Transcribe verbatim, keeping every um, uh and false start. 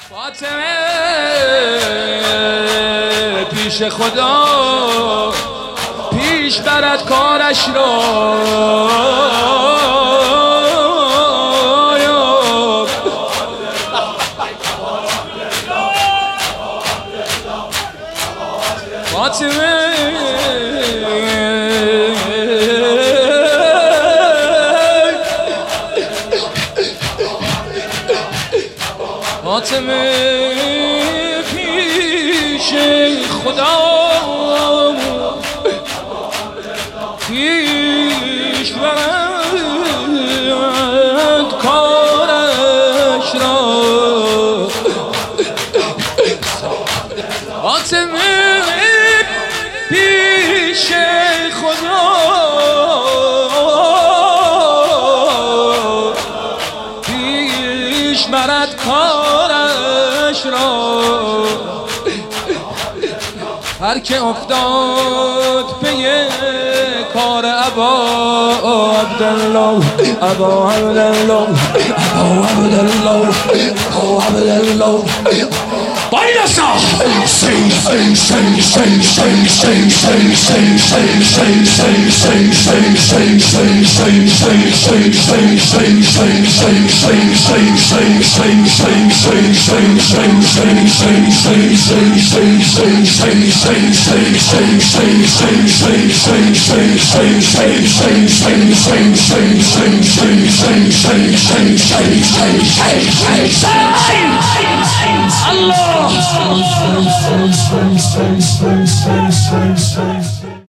فاطمه پیش خدا پیش برد کارش را، فاطمه فاطمه پیش خدا پیش برد کارش را، فاطمه پیش خدا پیش برد کارش را. هر که افتاد پی کار ابا عبدالله ابا عبدالله ابا عبدالله ابا عبدالله بایدستا سی سی سی سی سی سی سی سی سی سی سی سی سی سی سی سی الله